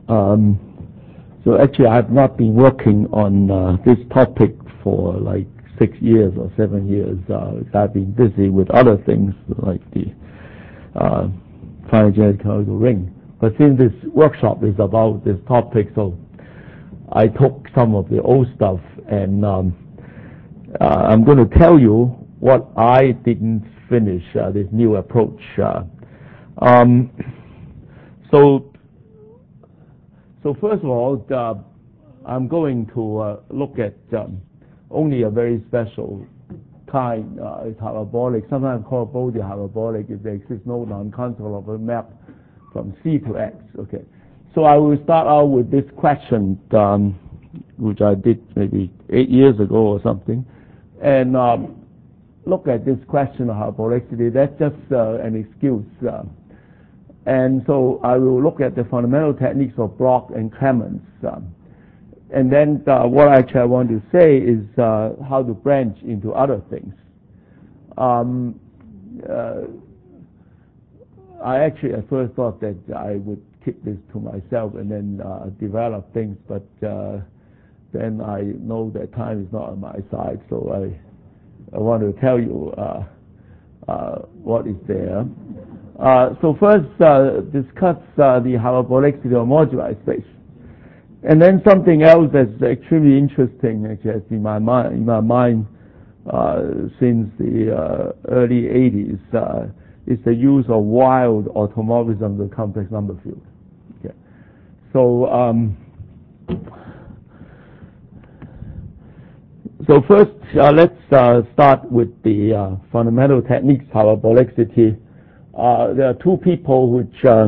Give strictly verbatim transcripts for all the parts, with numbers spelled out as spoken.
Um, so actually, I've not been working on uh, this topic for like six years or seven years. Uh, I've been busy with other things like the uh, finite genetic canonical ring. But since this workshop is about this topic, so I took some of the old stuff and um, uh, I'm going to tell you what I didn't finish, uh, this new approach. Uh, um, so, so first of all, uh, I'm going to uh, look at um, only a very special kind. Uh, it's hyperbolic, sometimes called Bode hyperbolic if there exists no non-consequential of a map from C to X. Okay, so I will start out with this question, um, which I did maybe eight years ago or something, and um, look at this question of hyperbolicity. That's just uh, an excuse. Uh, and so I will look at the fundamental techniques of Bloch and Clemens. Um, and then uh, what actually I want to say is uh, how to branch into other things. Um, uh, I actually at first thought that I would keep this to myself and then uh, develop things, but uh, then I know that time is not on my side, so I, I want to tell you uh, uh, what is there. Uh, so first, uh, discuss uh, the hyperbolicity of moduli space, and then something else that's extremely interesting, actually, has in my mind, in my mind uh, since the uh, early eighties. Uh, is the use of wild automorphism of the complex number field. Okay. So, um, so first, uh, let's uh, start with the uh, fundamental techniques of hyperbolicity. Uh, there are two people which uh,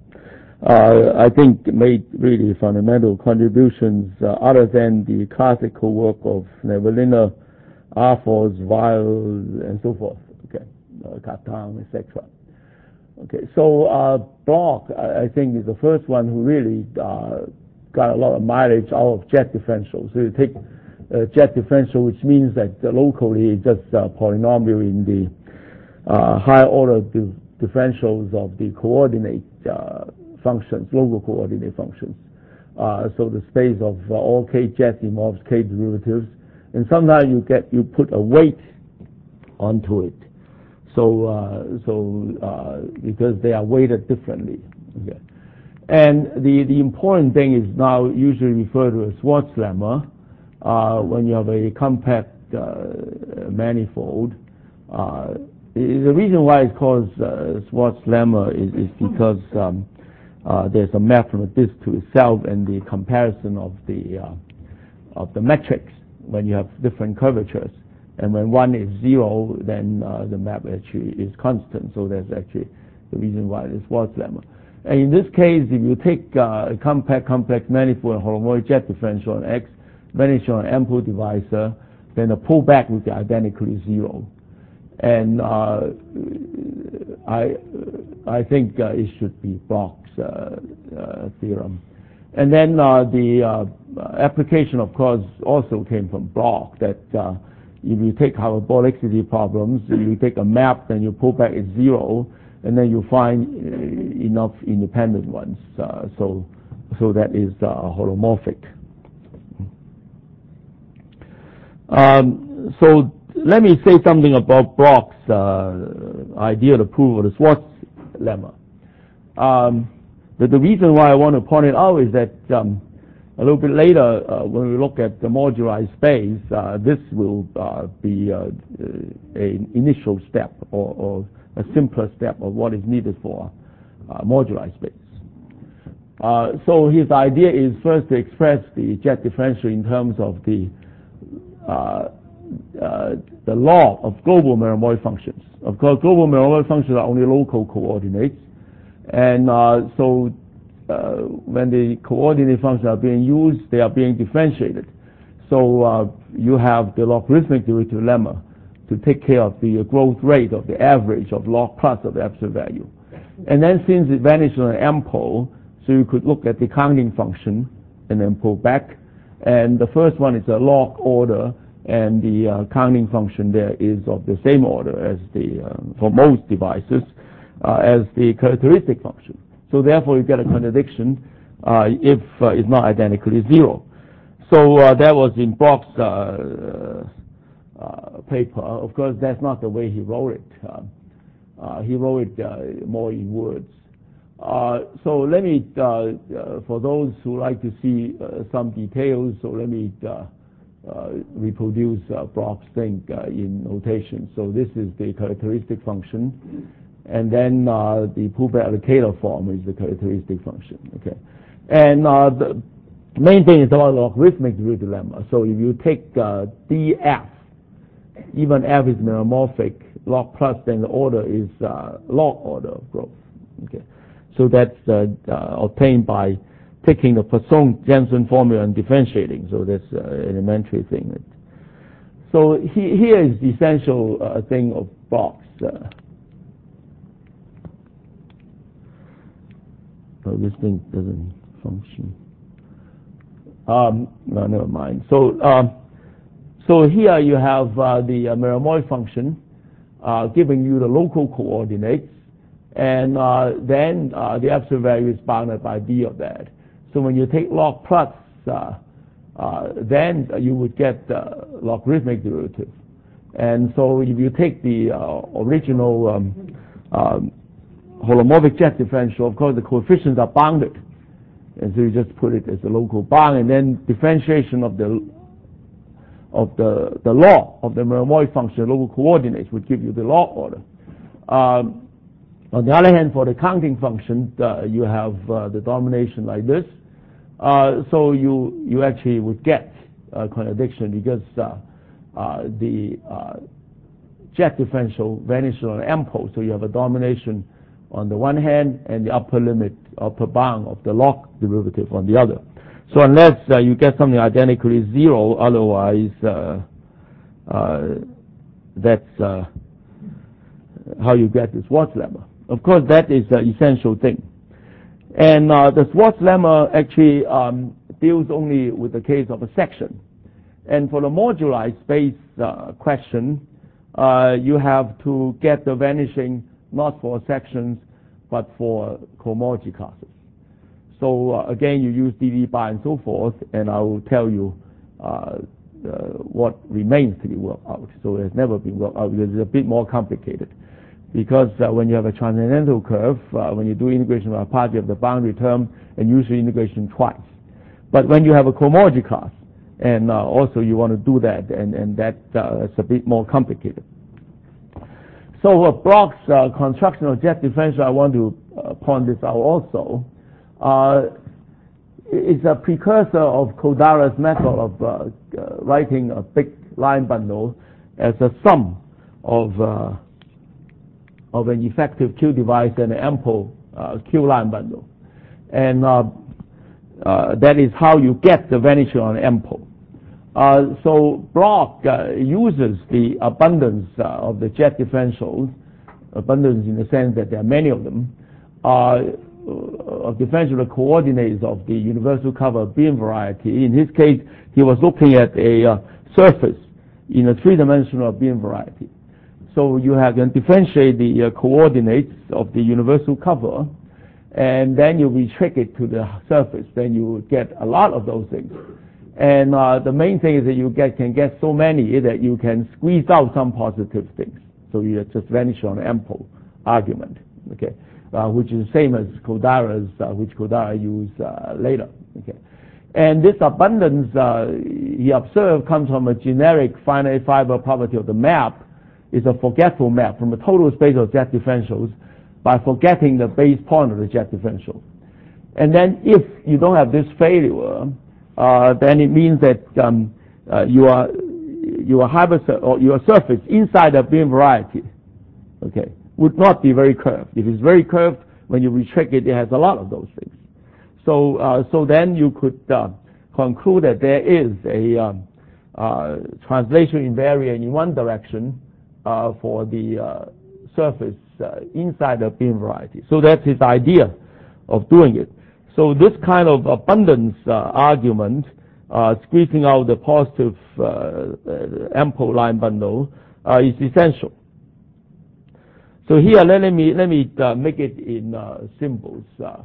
uh, I think made really fundamental contributions uh, other than the classical work of Nevelina, Arfors, Weil, and so forth. Okay. Uh, Cartan, et cetera. Okay, so uh, Bloch, I, I think, is the first one who really uh, got a lot of mileage out of jet differential. So you take uh, jet differential, which means that uh, locally it's just a polynomial in the uh, higher order di differentials of the coordinate uh, functions, local coordinate functions. Uh, so the space of uh, all k jets involves k derivatives, and sometimes you get you put a weight onto it. So, uh, so uh, because they are weighted differently. Okay. And the, the important thing is now usually referred to as Schwarz lemma. Uh, when you have a compact uh, manifold, uh, the reason why it's called uh, Schwarz lemma is, is because um, uh, there's a map from a disk to itself, and the comparison of the uh, of the metrics when you have different curvatures. And when one is zero, then uh, the map actually is constant. So that's actually the reason why it's Schwarz lemma. And in this case, if you take uh, a compact complex manifold and holomorphic jet differential on X, vanish on an ample divisor, then the pullback will be identically zero. And uh, I I think uh, it should be Bloch's uh, uh, theorem. And then uh, the uh, application, of course, also came from Bloch, that uh, if you take hyperbolicity problems, you take a map, then you pull back at zero, and then you find uh, enough independent ones. Uh, so, so that is uh, holomorphic. Um, so let me say something about Bloch's uh, idea to prove the Schwarz lemma. Um, but the reason why I want to point it out is that um, a little bit later, uh, when we look at the moduli space, uh, this will uh, be uh, an initial step or, or a simpler step of what is needed for uh, moduli space. Uh, so his idea is first to express the jet differential in terms of the uh, uh, the law of global meromorphic functions. Of course, global meromorphic functions are only local coordinates, and uh, so Uh, when the coordinate functions are being used, they are being differentiated. So uh, you have the logarithmic derivative lemma to take care of the growth rate of the average of log plus of the absolute value. And then since it vanishes on an M-pole, so you could look at the counting function and then pull back. And the first one is a log order, and the uh, counting function there is of the same order as the, uh, for most devices, uh, as the characteristic function. So therefore, you get a contradiction uh, if uh, it's not identically zero. So uh, that was in Brock's uh, uh, paper. Of course, that's not the way he wrote it. Uh, uh, he wrote it uh, more in words. Uh, so let me, uh, uh, for those who like to see uh, some details, so let me uh, uh, reproduce uh, Brock's thing uh, in notation. So this is the characteristic function, and then uh, the Poolbag allocator form is the characteristic function. Okay, and uh, the main thing is about logarithmic derivative lemma. So if you take uh, df, even f is meromorphic, log plus, then the order is uh, log order of growth. Okay. So that's uh, uh, obtained by taking the Poisson-Jensen formula and differentiating. So that's an uh, elementary thing. So he, here is the essential uh, thing of Brock's. Uh, oh, this thing doesn't function. Um, no, never mind. So, um, so here you have uh, the uh, Meromorphic function uh, giving you the local coordinates. And uh, then uh, the absolute value is bounded by d of that. So when you take log plus, uh, uh, then you would get uh, logarithmic derivative. And so if you take the uh, original um, um, holomorphic jet differential, of course the coefficients are bounded. And so you just put it as a local bound, and then differentiation of the of the the law of the Meromorphic function, local coordinates, would give you the log order. Um, On the other hand, for the counting function, uh, you have uh, the domination like this. Uh, so you you actually would get a contradiction because uh, uh, the uh, jet differential vanishes on M pole. So you have a domination on the one hand and the upper limit, upper bound of the log derivative on the other. So unless uh, you get something identically zero, otherwise uh, uh, that's uh, how you get the Schwarz lemma. Of course, that is the essential thing. And uh, the Schwarz lemma actually um, deals only with the case of a section. And for the moduli space uh, question, uh, you have to get the vanishing not for sections, but for cohomology classes. So uh, again, you use D D bar and so forth, and I will tell you uh, uh, what remains to be worked out. So it has never been worked out because it's a bit more complicated. Because uh, when you have a transcendental curve, uh, when you do integration by part, you have the boundary term and usually integration twice. But when you have a cohomology class, and uh, also you want to do that, and, and that uh, is a bit more complicated. So uh, Brock's uh, construction of jet differential, I want to uh, point this out also, uh, is a precursor of Kodara's method of uh, uh, writing a big line bundle as a sum of uh, of an effective Q device and an ample uh, Q line bundle. And uh, uh, that is how you get the vanishing on ample. Uh, so Brock uh, uses the abundance uh, of the jet differentials, abundance in the sense that there are many of them, uh, of differential coordinates of the universal cover beam variety. In his case, he was looking at a uh, surface in a three-dimensional beam variety. So you have to differentiate the uh, coordinates of the universal cover, and then you restrict it to the surface. Then you get a lot of those things. And uh, the main thing is that you get, can get so many that you can squeeze out some positive things. So you just vanish on ample argument, okay, uh, which is the same as Kodara's, uh, which Kodara used uh, later. Okay, and this abundance uh, he observed comes from a generic finite fiber property of the map. Is a forgetful map from a total space of jet differentials by forgetting the base point of the jet differential. And then if you don't have this failure, uh, then it means that um, uh, you are you are hyper or your surface inside a beam variety, okay, would not be very curved. If it's very curved, when you restrict it, it has a lot of those things. So uh, so then you could uh, conclude that there is a um, uh, translation invariant in one direction Uh, for the uh, surface uh, inside the beam variety. So that's his idea of doing it. So this kind of abundance uh, argument, uh, squeezing out the positive uh, uh, ample line bundle, uh, is essential. So here, let me let me uh, make it in uh, symbols. Uh,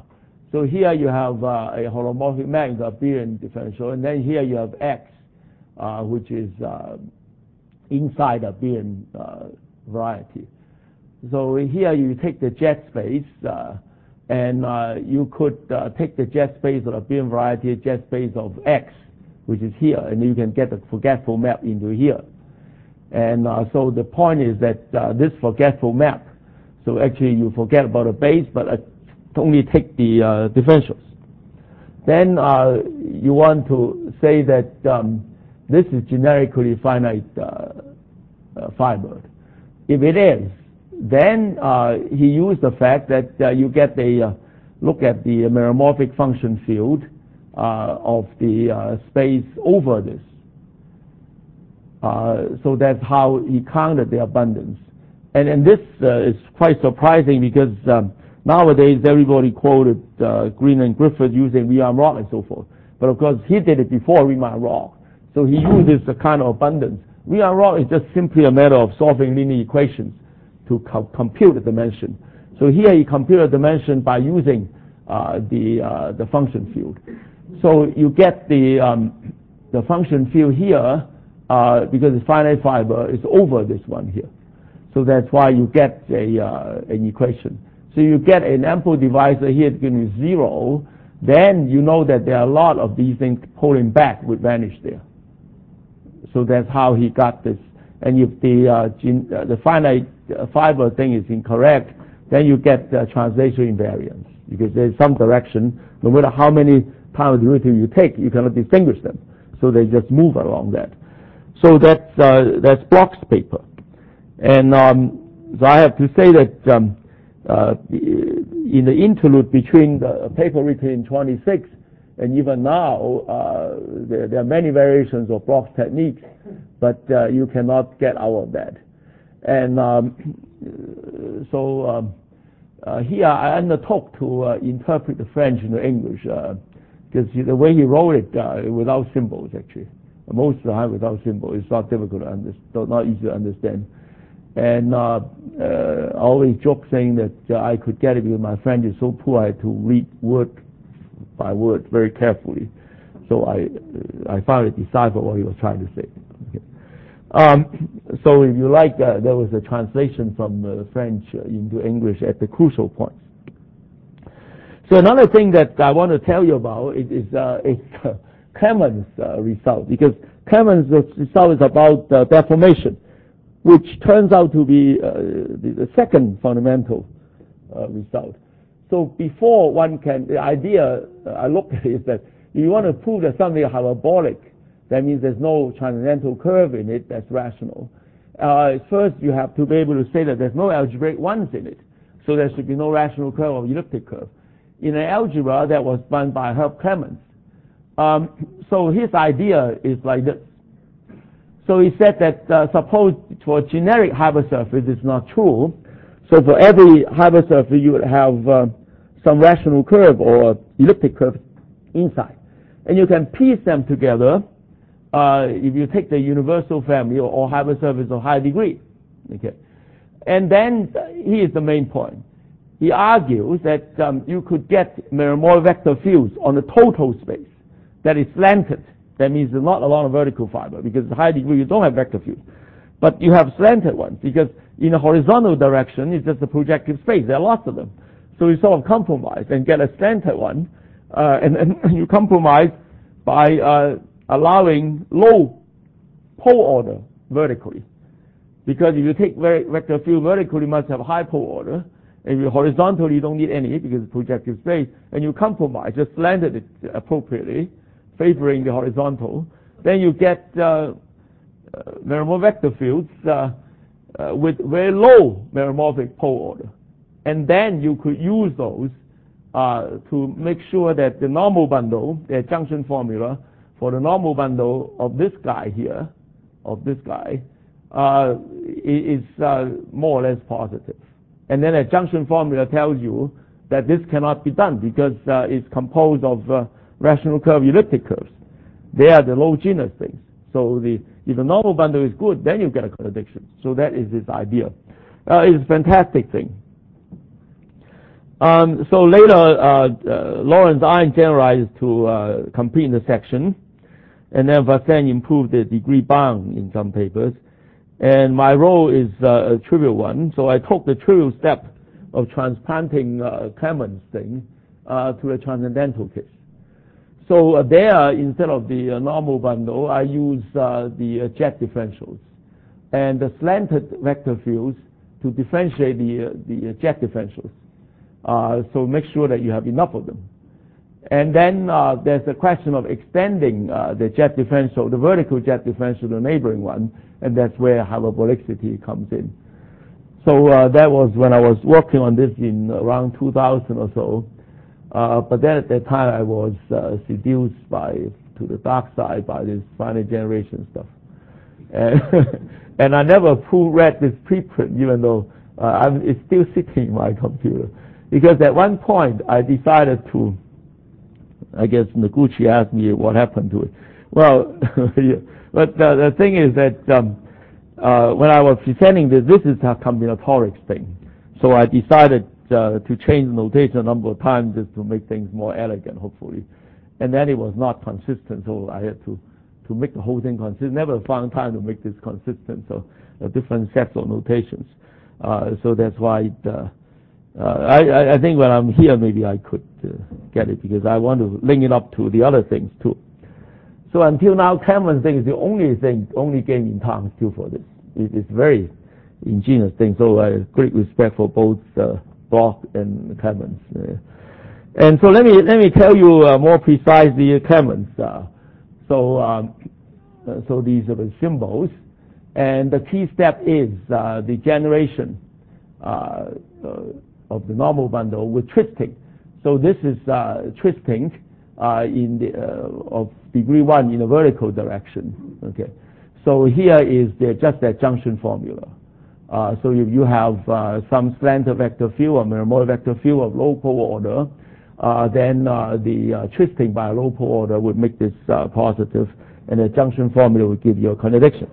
So here you have uh, a holomorphic map with abelian differential, and then here you have X, uh, which is uh, inside abelian uh, variety. So here you take the jet space, uh, and uh, you could uh, take the jet space of abelian variety, jet space of X, which is here, and you can get a forgetful map into here. And uh, so the point is that uh, this forgetful map, so actually you forget about a base, but uh, only take the uh, differentials. Then uh, you want to say that um, this is generically finite uh, uh, fiber. If it is, then uh, he used the fact that uh, you get a uh, look at the meromorphic function field uh, of the uh, space over this. Uh, so that's how he counted the abundance. And, and this uh, is quite surprising because um, nowadays everybody quoted uh, Green and Griffith using Riemann-Roch and so forth. But of course he did it before Riemann-Roch. So he uses a kind of abundance. Riemann-Roch is just simply a matter of solving linear equations to co compute the dimension. So here he computed the dimension by using uh, the, uh, the function field. So you get the, um, the function field here uh, because the finite fiber is over this one here. So that's why you get a, uh, an equation. So you get an ample divisor here given with zero, then you know that there are a lot of these things pulling back would vanish there. So that's how he got this. And if the, uh, gen uh, the finite uh, fiber thing is incorrect, then you get uh, translation invariance, because there's some direction, no matter how many time derivative you take, you cannot distinguish them. So they just move along that. So that's, uh, that's Bloch's paper. And um, so I have to say that um, uh, in the interlude between the paper written in twenty-six and even now, uh, there, there are many variations of Bloch's techniques, but uh, you cannot get out of that. And um, so um, uh, here I undertook to uh, interpret the French into English, because uh, the way he wrote it uh, without symbols, actually. Most of the time without symbols, it's not difficult to understand, not easy to understand. And uh, uh, I always joke saying that uh, I could get it because my French is so poor I had to read word by word very carefully. So I uh, I finally deciphered what he was trying to say. Okay. Um, so if you like, uh, there was a translation from uh, French uh, into English at the crucial points. So another thing that I want to tell you about is, is, uh, is uh, Clemens' uh, result, because Clemens' result is about uh, deformation, which turns out to be uh, the, the second fundamental uh, result. So before one can, the idea uh, I looked at is that if you want to prove that something is hyperbolic, that means there's no transcendental curve in it that's rational. Uh, first, you have to be able to say that there's no algebraic ones in it, so there should be no rational curve or elliptic curve. In an algebra, that was done by Herb Clemens. Um, so his idea is like this. So he said that uh, suppose for generic hypersurface it's not true. So for every hypersurface you would have uh, some rational curve or elliptic curve inside. And you can piece them together uh, if you take the universal family or, or hypersurface of high degree. Okay. And then uh, here's the main point. He argues that um, you could get meromorphic vector fields on the total space that is slanted. That means there's not a lot of vertical fiber, because at high degree you don't have vector fields. But you have slanted ones, because in a horizontal direction it's just a projective space. There are lots of them. So you sort of compromise and get a slanted one, uh, and then you compromise by uh, allowing low pole order vertically. Because if you take vector field vertically, you must have high pole order. If you horizontally, you don't need any because it's projective space, and you compromise, just slanted it appropriately, favoring the horizontal, then you get uh, uh, meromorphic vector fields uh, uh, with very low meromorphic pole order. And then you could use those uh, to make sure that the normal bundle, the junction formula for the normal bundle of this guy here, of this guy, uh, is uh, more or less positive. And then a junction formula tells you that this cannot be done because uh, it's composed of uh, rational curve, elliptic curves. They are the low genus things. So the, if the normal bundle is good, then you get a contradiction. So that is his idea. Uh, it's a fantastic thing. Um, so later, uh, uh, Lawrence iron generalized to uh, complete intersection, and then Vassen improved the degree bound in some papers. And my role is uh, a trivial one, so I took the trivial step of transplanting uh, Clemens thing uh, to a transcendental case. So uh, there, instead of the uh, normal bundle, I use uh, the uh, jet differentials and the slanted vector fields to differentiate the, uh, the jet differentials. Uh, so make sure that you have enough of them. And then uh, there's the question of extending uh, the jet differential, the vertical jet differential to the neighboring one, and that's where hyperbolicity comes in. So uh, that was when I was working on this in around two thousand or so. Uh, but then at that time I was uh, seduced by to the dark side by this finite generation stuff. And, and I never full read this preprint, even though uh, I'm, it's still sitting in my computer. Because at one point I decided to, I guess Noguchi asked me what happened to it. Well, yeah, but uh, the thing is that um, uh, when I was presenting this, this is a combinatorics thing. So I decided uh, to change the notation a number of times just to make things more elegant, hopefully. And then it was not consistent, so I had to, to make the whole thing consistent. Never found time to make this consistent, so uh, different sets of notations. Uh, so that's why it, uh, Uh, I, I think when I'm here, maybe I could uh, get it because I want to link it up to the other things too. So until now, Clemens thing is the only thing, only game in town still for this. It, it's very ingenious thing. So I have great respect for both uh, Bloch and Clemens. Uh, and so let me let me tell you uh, more precisely Clemens. Uh, so um, uh, so these are the symbols, and the key step is uh, the generation. Uh, uh, of the normal bundle with twisting. So this is uh, twisting uh, in the, uh, of degree one in a vertical direction. Okay. So here is the, just that junction formula. Uh, so if you have uh, some slanted vector field or meromorphic vector field of low pole order, uh, then uh, the uh, twisting by low pole order would make this uh, positive, and the junction formula would give you a contradiction.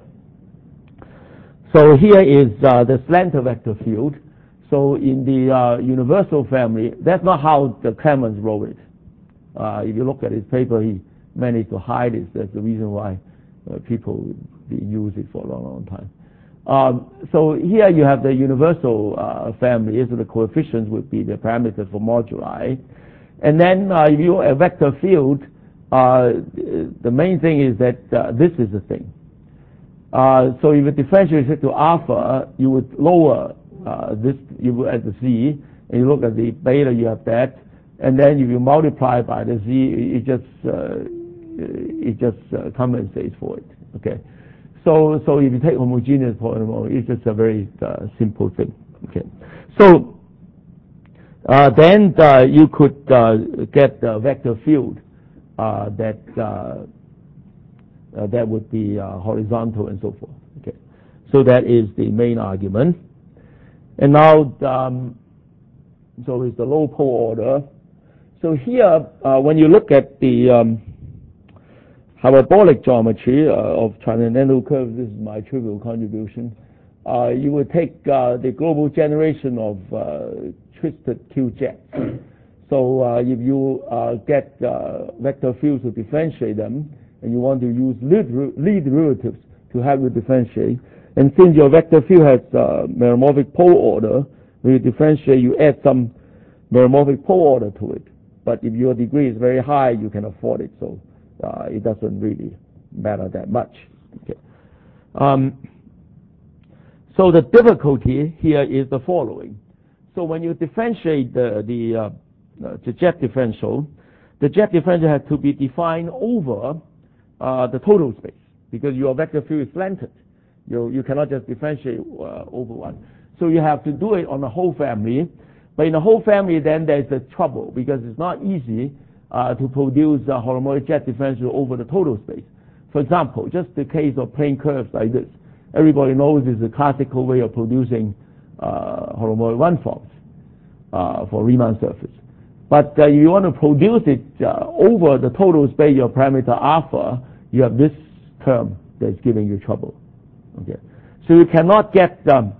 So here is uh, the slanted vector field. So in the uh, universal family, that's not how the Clemens wrote it. Uh, if you look at his paper, he managed to hide it. That's the reason why uh, people use it for a long, long time. Um, so here you have the universal uh, family. So the coefficients would be the parameters for moduli. And then uh, if you a vector field, uh, the main thing is that uh, this is the thing. Uh, so if you differentiate it to alpha, you would lower Uh, this you look at the z, and you look at the beta, you have that, and then if you multiply by the z, it just uh, it just uh, compensates for it. Okay, so so if you take homogeneous polynomial, it's just a very uh, simple thing. Okay, so uh, then uh, you could uh, get the vector field uh, that uh, uh, that would be uh, horizontal and so forth. Okay, so that is the main argument. And now, um, so it's the low pole order. So here, uh, when you look at the um, hyperbolic geometry uh, of transcendental curves, this is my trivial contribution. Uh, you would take uh, the global generation of uh, twisted Q jets. So uh, if you uh, get uh, vector fields to differentiate them, and you want to use lead, lead derivatives to help you differentiate. And since your vector field has uh, meromorphic pole order, when you differentiate, you add some meromorphic pole order to it. But if your degree is very high, you can afford it, so uh, it doesn't really matter that much. Okay. Um, so the difficulty here is the following. So when you differentiate the, the, uh, the jet differential, the jet differential has to be defined over uh, the total space, because your vector field is slanted. You, you cannot just differentiate uh, over one. So you have to do it on the whole family. But in the whole family, then there's the trouble, because it's not easy uh, to produce a holomorphic jet differential over the total space. For example, just the case of plane curves like this. Everybody knows this is a classical way of producing uh, holomorphic one forms uh, for Riemann surface. But uh, you want to produce it uh, over the total space of parameter alpha, you have this term that's giving you trouble. Okay, so you cannot get um,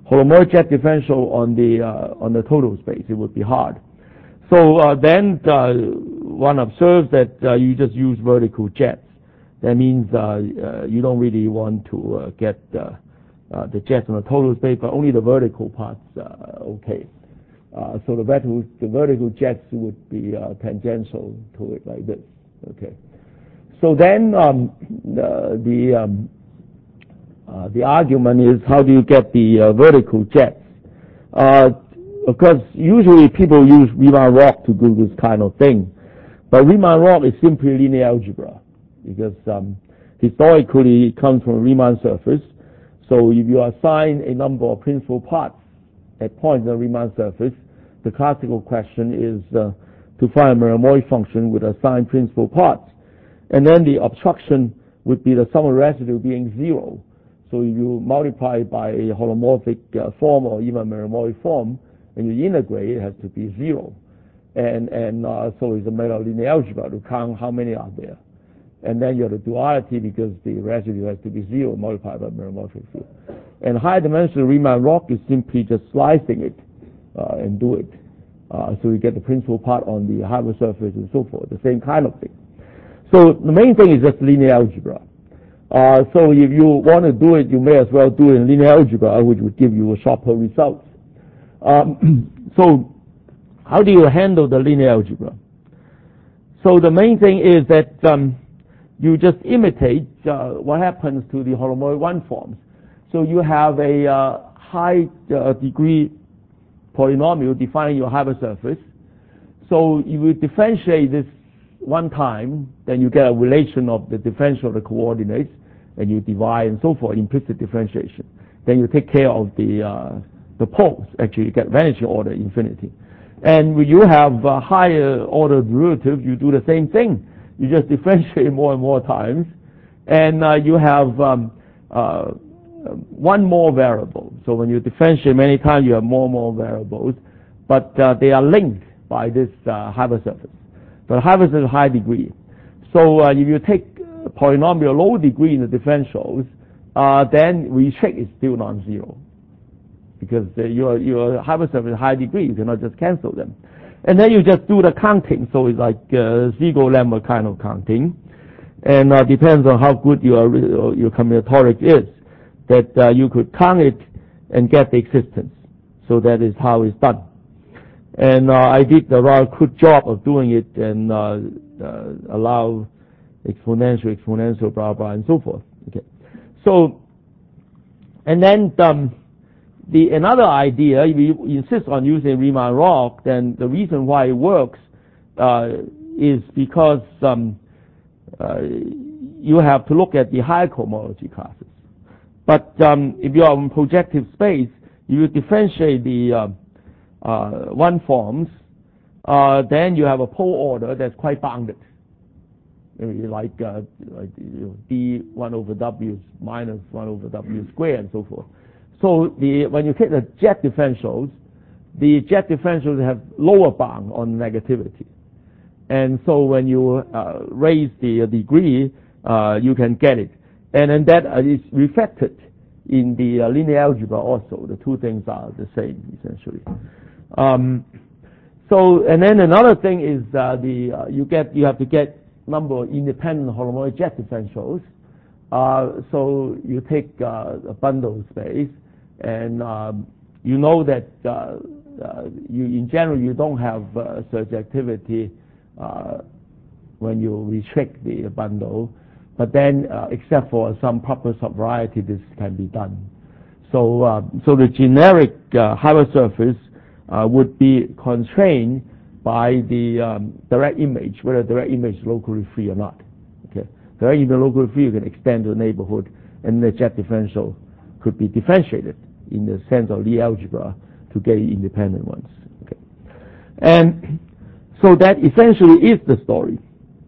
holomoid jet differential on the uh, on the total space. It would be hard. So uh, then uh, one observes that uh, you just use vertical jets. That means uh, uh, you don't really want to uh, get uh, uh, the jets on the total space, but only the vertical parts uh, okay. Uh, so the vertical, the vertical jets would be uh, tangential to it like this. Okay. So then um, the the, um, uh, the argument is, how do you get the uh, vertical jets? Uh, of course, usually people use Riemann-Roch to do this kind of thing, but Riemann-Roch is simply linear algebra, because um, historically it comes from a Riemann surface. So if you assign a number of principal parts at points in the Riemann surface, the classical question is uh, to find a Marmorey function with assigned principal parts. And then the obstruction would be the sum of residue being zero. So if you multiply by a holomorphic uh, form or even a Marmorey form, and you integrate, it has to be zero. And, and uh, so it's a matter of linear algebra to count how many are there. And then you have the duality, because the residue has to be zero multiplied by meromorphic field. And high dimensional Riemann-Roch is simply just slicing it uh, and do it. Uh, so you get the principal part on the hypersurface and so forth, the same kind of thing. So the main thing is just linear algebra. Uh, so if you want to do it, you may as well do it in linear algebra, which would give you a sharper result. Um, so how do you handle the linear algebra? So the main thing is that um, you just imitate uh, what happens to the holomoid one forms. So you have a uh, high uh, degree polynomial defining your hypersurface. So you will differentiate this one time, then you get a relation of the differential of the coordinates, and you divide and so forth, implicit differentiation. Then you take care of the uh, the poles. Actually, you get vanishing order infinity. And when you have a higher order derivative, you do the same thing. You just differentiate more and more times, and uh, you have um, uh, one more variable. So when you differentiate many times, you have more and more variables, but uh, they are linked by this uh, hypersurface. The hypersurface is high degree. So uh, if you take a polynomial low degree in the differentials, uh, then we check it's still non-zero, because uh, your your hypersurface is high degree. You cannot just cancel them. And then you just do the counting. So it's like uh, Ziegler-Lemma kind of counting, and uh, depends on how good your your combinatorics is, that uh, you could count it and get the existence. So that is how it's done. And uh, I did a rather good job of doing it, and uh, uh, allow exponential, exponential, blah blah, and so forth. Okay. So, and then um, the another idea, if you insist on using Riemann-Roch, then the reason why it works uh, is because um, uh, you have to look at the higher cohomology classes. But um, if you are in projective space, you differentiate the uh, uh, one forms, uh, then you have a pole order that's quite bounded. Maybe like, uh, like you know, d one over w minus one over w squared and so forth. So the, when you take the jet differentials, the jet differentials have lower bound on negativity. And so when you uh, raise the degree, uh, you can get it. And then that is reflected in the uh, linear algebra also. The two things are the same, essentially. Um, so, and then another thing is uh, the uh, you get you have to get number of independent holomoid jet differentials. Uh, so you take uh, a bundle space, and um, you know that uh, uh, you, in general, you don't have uh, surjectivity uh, when you restrict the bundle, but then, uh, except for some proper subvariety, this can be done. So, uh, so the generic uh, hypersurface uh, would be constrained by the um, direct image, whether direct image is locally free or not. Okay, direct image locally free, you can extend to the neighborhood, and the jet differential could be differentiated in the sense of Lie algebra to get independent ones. Okay, and so that essentially is the story.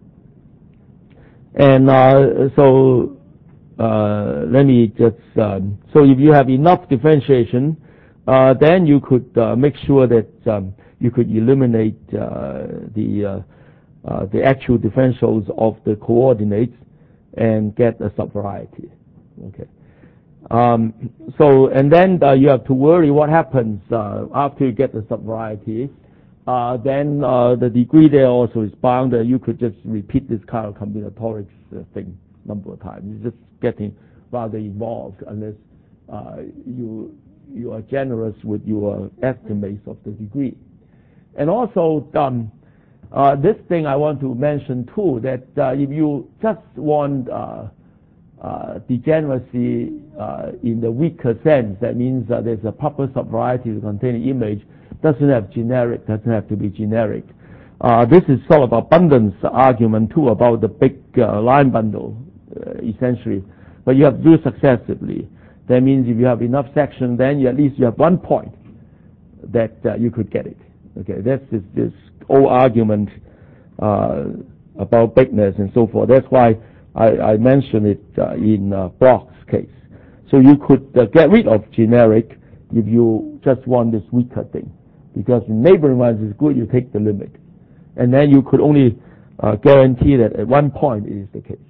And uh, so uh, let me just um, so if you have enough differentiation, uh, then you could uh, make sure that um, you could eliminate uh, the uh, uh, the actual differentials of the coordinates and get a subvariety. Okay, Um, so, and then uh, you have to worry what happens uh, after you get the subvariety. Uh, then uh, the degree there also is bounded. You could just repeat this kind of combinatorics uh, thing number of times. It's just getting rather involved unless uh, you you are generous with your estimates of the degree. And also, um, uh, this thing I want to mention too, that uh, if you just want uh, uh, degeneracy uh, in the weaker sense, that means that there's a proper subvariety to contain an image, doesn't have generic, doesn't have to be generic. Uh, this is sort of abundance argument too about the big uh, line bundle, uh, essentially. But you have to do it successively. That means if you have enough section, then you, at least you have one point that uh, you could get it. Okay, that's this, this old argument uh, about bigness and so forth. That's why I, I mentioned it uh, in uh, Bloch's case. So you could uh, get rid of generic if you just want this weaker thing. Because in neighboring ones is good, you take the limit. And then you could only uh, guarantee that at one point it is the case.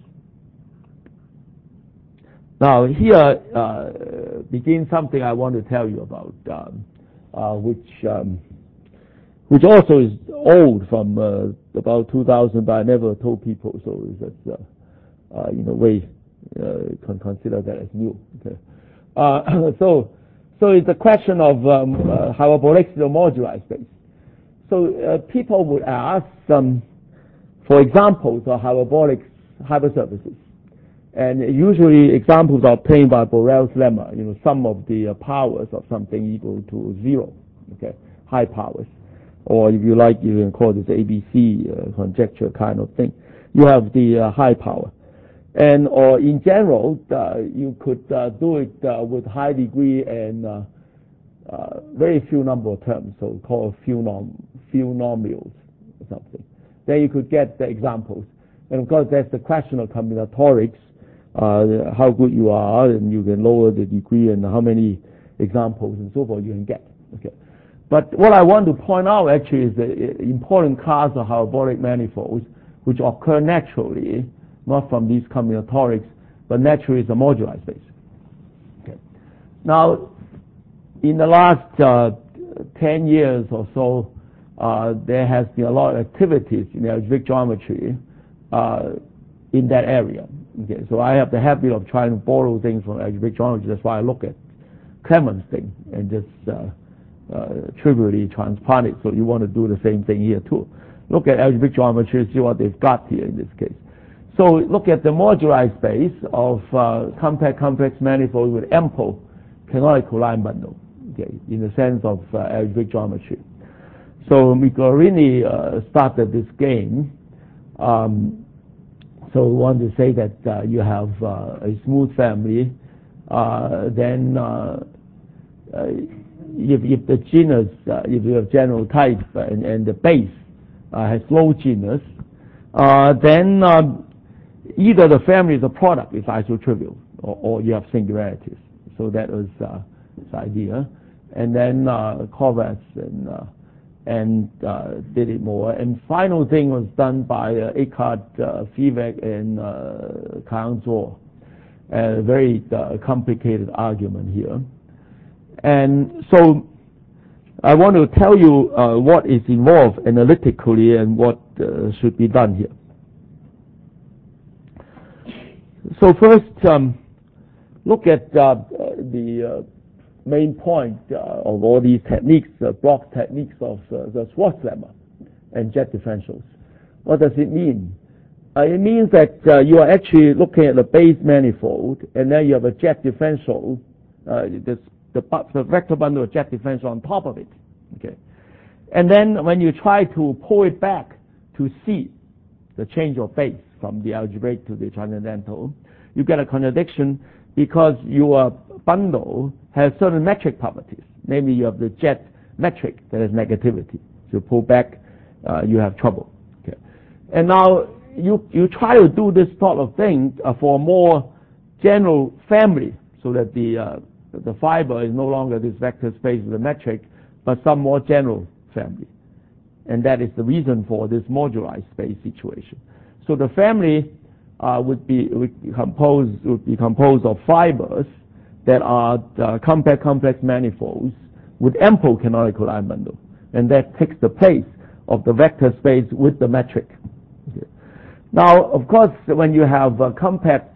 Now here uh, begins something I want to tell you about, um, uh, which um, which also is old from uh, about two thousand, but I never told people, so it's just, uh, uh, in a way, uh, can consider that as new. Okay. Uh, so, so it's a question of um, uh, hyperbolic moduli space. So uh, people would ask, um, for examples of hyperbolic hypersurfaces. And usually examples are obtained by Borel's lemma, you know, sum of the uh, powers of something equal to zero, okay, high powers. Or if you like, you can call this A B C uh, conjecture kind of thing. You have the uh, high power. And or in general, uh, you could uh, do it uh, with high degree and uh, uh, very few number of terms, so called few, nom few nomials or something. Then you could get the examples. And of course, that's the question of combinatorics. Uh, how good you are, and you can lower the degree and how many examples and so forth you can get. Okay. But what I want to point out actually is the important class of hyperbolic manifolds which occur naturally, not from these combinatorics, but naturally is a moduli space. Okay. Now, in the last uh, ten years or so, uh, there has been a lot of activities in algebraic geometry uh, in that area. Okay, so I have the habit of trying to borrow things from algebraic geometry. That's why I look at Clemens' thing and just uh, uh, trivially transplant it. So you want to do the same thing here too. Look at algebraic geometry, see what they've got here in this case. So look at the moduli space of uh, compact complex manifold with ample canonical line bundle. Okay, in the sense of uh, algebraic geometry. So Migliorini uh, started this game. Um, So we want to say that uh, you have uh, a smooth family, uh, then uh, uh, if, if the genus, uh, if you have general type and, and the base uh, has low genus, uh, then um, either the family is a product, is isotrivial, or, or you have singularities. So that was uh, this idea. And then uh, Kovacs and uh, and uh, did it more. And final thing was done by uh, Eckhart, uh, Vivek, and uh, Kang Zhou. A very uh, complicated argument here. And so I want to tell you uh, what is involved analytically and what uh, should be done here. So first, um, look at uh, the uh, main point uh, of all these techniques, uh, Bloch techniques of uh, the Schwarz lemma and jet differentials. What does it mean? Uh, it means that uh, you are actually looking at the base manifold, and then you have a jet differential, uh, this, the, the vector bundle of jet differential on top of it. Okay, and then when you try to pull it back to see the change of base from the algebraic to the transcendental, you get a contradiction because your bundle has certain metric properties. Namely, you have the jet metric that has negativity. So you pull back, uh, you have trouble. Okay. And now you you try to do this sort of thing uh, for a more general family, so that the uh, the fiber is no longer this vector space with a metric, but some more general family. And that is the reason for this moduli space situation. So the family uh, would be would be composed would be composed of fibers that are uh, compact complex manifolds with ample canonical line bundle, and that takes the place of the vector space with the metric. Okay. Now, of course, when you have a compact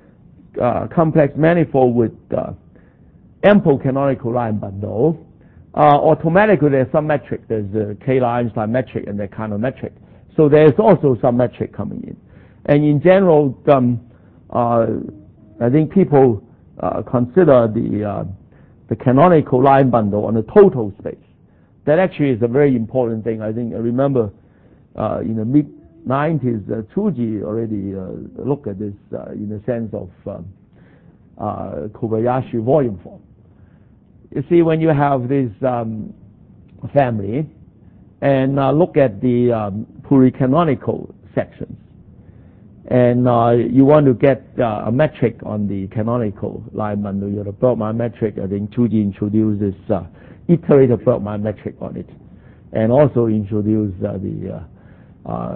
uh, complex manifold with uh, ample canonical line bundle, uh, automatically there's some metric. There's a Kähler-Einstein metric and the kind of metric. So there's also some metric coming in. And in general, um, uh, I think people uh, consider the uh, the canonical line bundle on the total space. That actually is a very important thing. I think I remember uh, in the mid nineties, uh, Tsuji already uh, looked at this uh, in the sense of um, uh, Kobayashi volume form. You see, when you have this um, family and uh, look at the um, pluricanonical sections, and uh, you want to get uh, a metric on the canonical line bundle, you have a Bergman metric. I think Tsuji introduced this uh, iterative Bergman metric on it, and also introduced uh, the uh, uh,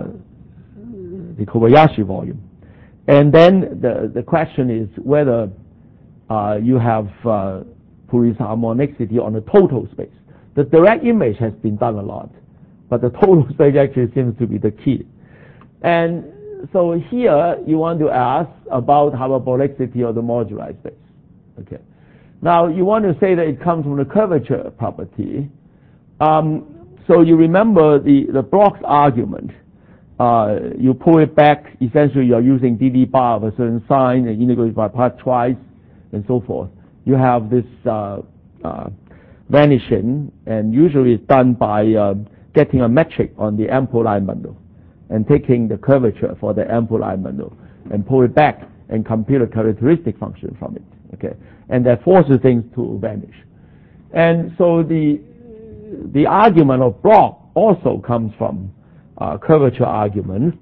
the Kobayashi volume. And then the the question is whether uh, you have uh, Puris harmonicity on the total space. The direct image has been done a lot, but the total space actually seems to be the key. And so here you want to ask about hyperbolicity of the moduli space. Okay. Now you want to say that it comes from the curvature property. Um, so you remember the the Bloch's argument. Uh, you pull it back. Essentially, you are using d d bar of a certain sign and integrate by part twice, and so forth. You have this uh, uh, vanishing, and usually it's done by uh, getting a metric on the ample line bundle and taking the curvature for the ample line bundle and pull it back and compute a characteristic function from it. Okay, and that forces things to vanish. And so the the argument of Bloch also comes from uh, curvature argument.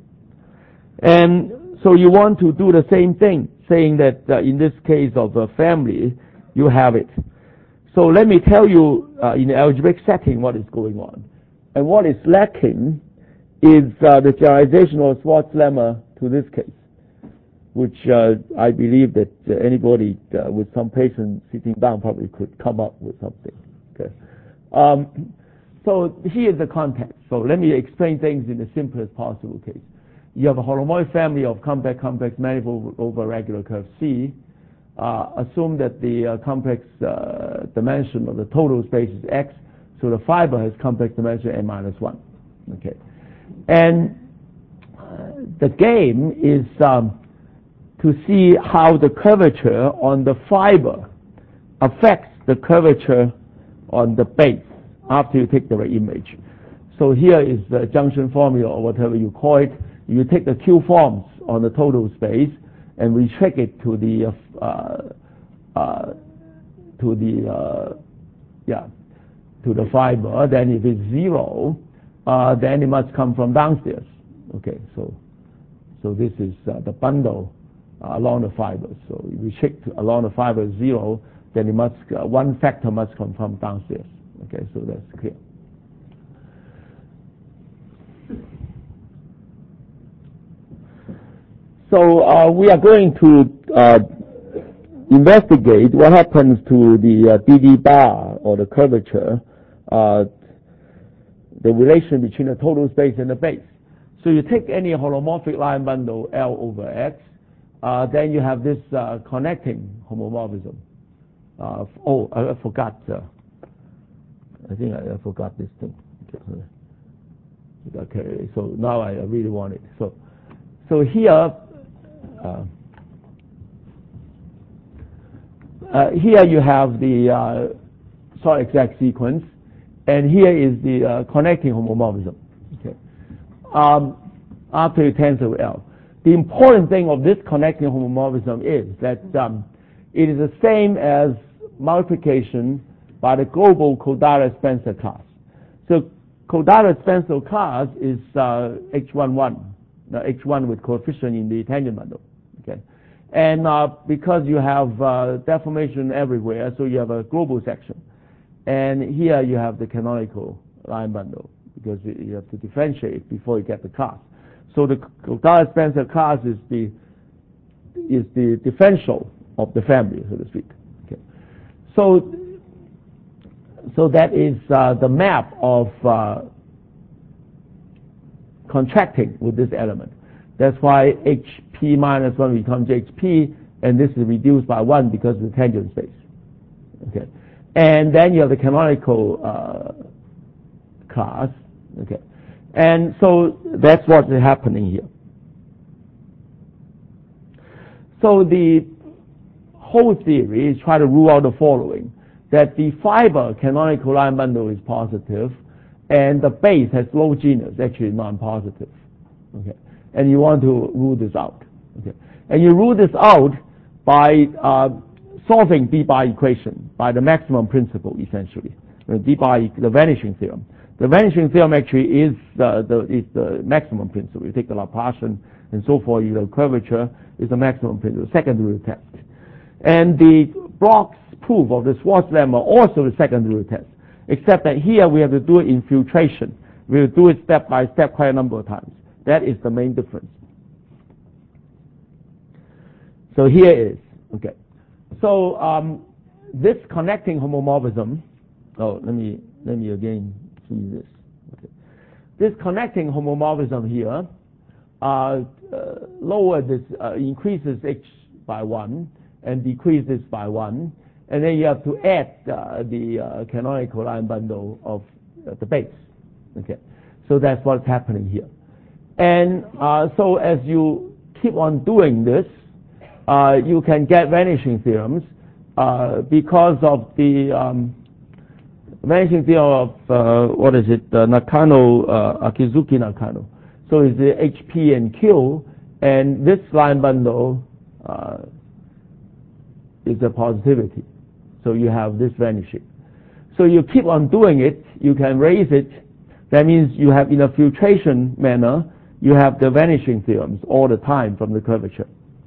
And so you want to do the same thing, saying that uh, in this case of a family, you have it. So let me tell you uh, in the algebraic setting what is going on. And what is lacking is uh, the generalization of Schwarz lemma to this case, which uh, I believe that uh, anybody uh, with some patience sitting down probably could come up with something. Okay. Um, so here is the context. So let me explain things in the simplest possible case. You have a holomorphic family of compact complex manifold over regular curve C. Uh, assume that the uh, complex uh, dimension of the total space is X, so the fiber has complex dimension n minus one. Okay. And uh, the game is um, to see how the curvature on the fiber affects the curvature on the base after you take the image. So here is the junction formula, or whatever you call it. You take the Q forms on the total space and restrict it to the uh, uh, to the uh, yeah to the fiber. Then if it's zero, uh, then it must come from downstairs. Okay, so so this is uh, the bundle uh, along the fibers. So if we check along the fiber zero, then it must uh, one factor must come from downstairs. Okay, so that's clear. So uh, we are going to uh, investigate what happens to the uh, d d bar, or the curvature, uh, the relation between the total space and the base. So you take any holomorphic line bundle L over X, uh, then you have this uh, connecting homomorphism. Uh, oh, I, I forgot. Uh, I think I, I forgot this thing. Okay, so now I really want it. So, so here. Uh, uh, here you have the uh, solid exact sequence, and here is the uh, connecting homomorphism. Okay. Um, after you tensor with L, the important thing of this connecting homomorphism is that um, it is the same as multiplication by the global Kodaira-Spencer class. So Kodaira-Spencer class is uh, H one one, the H one with coefficient in the tangent bundle. Okay, and uh, because you have uh, deformation everywhere, so you have a global section, and here you have the canonical line bundle because you have to differentiate before you get the class. So the Kodaira-Spencer class is the is the differential of the family, so to speak. Okay, So, so that is uh, the map of uh, contracting with this element. That's why H P minus one becomes H P, and this is reduced by one because of the tangent space. Okay, and then you have the canonical uh, class. Okay, and so that's what's happening here. So the whole theory is try to rule out the following: that the fiber canonical line bundle is positive, and the base has low genus, actually non-positive. Okay, and you want to rule this out. Okay, and you rule this out by uh, solving D-bar equation by the maximum principle, essentially. The D-bar, the vanishing theorem. The vanishing theorem actually is the, the is the maximum principle. You take the Laplacian and so forth. You know, curvature is the maximum principle, second rule test. And the Bloch's proof of the Schwarz lemma also the second rule test, except that here we have to do it in filtration. We will do it step by step quite a number of times. That is the main difference. So here is, okay. So um, this connecting homomorphism, oh, let me, let me again see this. Okay. This connecting homomorphism here, uh, uh, lower this, uh, increases h by one and decreases by one, and then you have to add uh, the uh, canonical line bundle of uh, the base. Okay, so that's what's happening here. And uh, so as you keep on doing this, uh, you can get vanishing theorems uh, because of the um, vanishing theorem of, uh, what is it, uh, Nakano, uh, Akizuki Nakano. So it's the H P and Q, and this line bundle uh, is a positivity. So you have this vanishing. So you keep on doing it, you can raise it. That means you have, in a filtration manner, you have the vanishing theorems all the time from the curvature.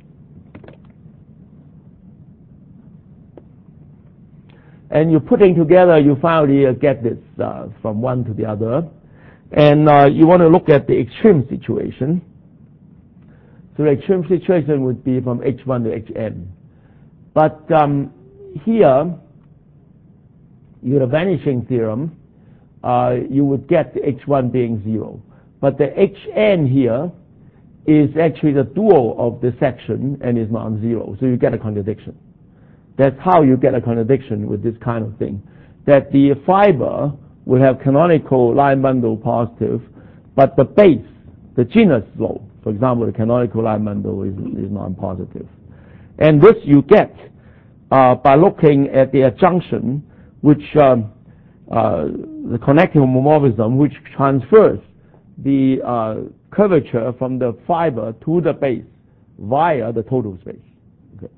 And you're putting together, you finally uh, get this uh, from one to the other. And uh, you want to look at the extreme situation. So the extreme situation would be from H one to H N. But um, here, you have a vanishing theorem, uh, you would get the H one being zero. But the H N here is actually the dual of the section and is non-zero, so you get a contradiction. That's how you get a contradiction with this kind of thing. That the fiber will have canonical line bundle positive, but the base, the genus low. For example, the canonical line bundle is, is non-positive. And this you get uh, by looking at the adjunction, which um, uh, the connecting homomorphism, which transfers the uh, curvature from the fiber to the base via the total space. Okay.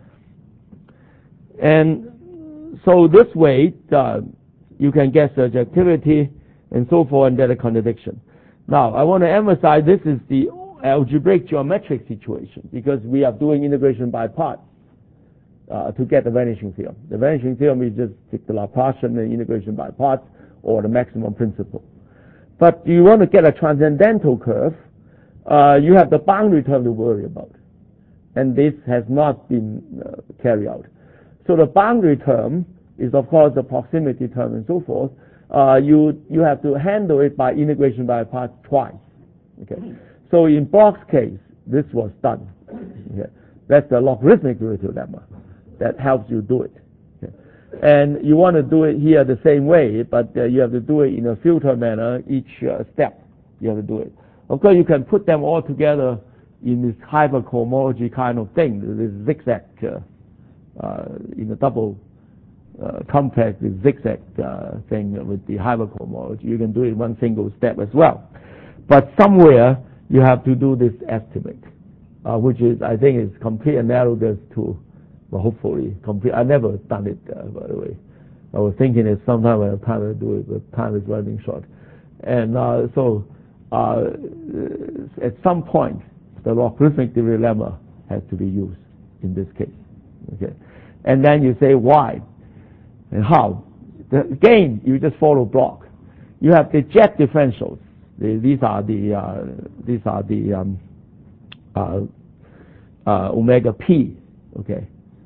And so this way, uh, you can get surjectivity and so forth and get a contradiction. Now, I want to emphasize this is the algebraic geometric situation because we are doing integration by parts uh, to get the vanishing theorem. The vanishing theorem is just take the Laplacian and integration by parts or the maximum principle. But you want to get a transcendental curve, uh, you have the boundary term to worry about. And this has not been uh, carried out. So the boundary term is, of course, the proximity term and so forth. Uh, you, you have to handle it by integration by parts twice. Okay. So in Bloch's case, this was done. Okay. That's the logarithmic derivative lemma that helps you do it. Okay. And you want to do it here the same way, but uh, you have to do it in a filter manner. Each uh, step, you have to do it. Of course, you can put them all together in this hypercohomology kind of thing, this zigzag uh, uh, in a double uh, complex, this zigzag uh, thing with the hypercohomology. You can do it in one single step as well. But somewhere you have to do this estimate, uh, which is, I think, is complete analogous to, well, hopefully, complete. I never done it, uh, by the way. I was thinking it sometime I have time to do it, but time is running short. And uh, so, uh, at some point, the logarithmic lemma has to be used in this case. Okay, and then you say why and how. The, again, you just follow Bloch. You have the jet differentials. The, these are the uh, these are the um, uh, uh, omega p. Okay,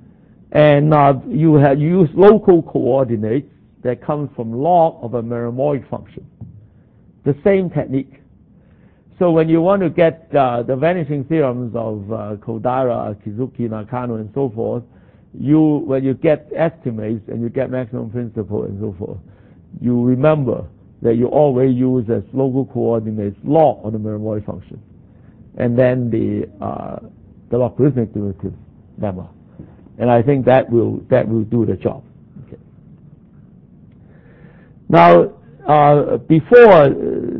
And uh, you have you use local coordinates that come from log of a Marimoid function. The same technique. So when you want to get uh, the vanishing theorems of uh, Kodaira, Kizuki, Nakano, and so forth, you when you get estimates and you get maximum principle and so forth, you remember that you always use as local coordinates log of the Marimoid function, and then the uh, the logarithmic derivative lemma. And I think that will that will do the job. Okay. Now, uh, before uh,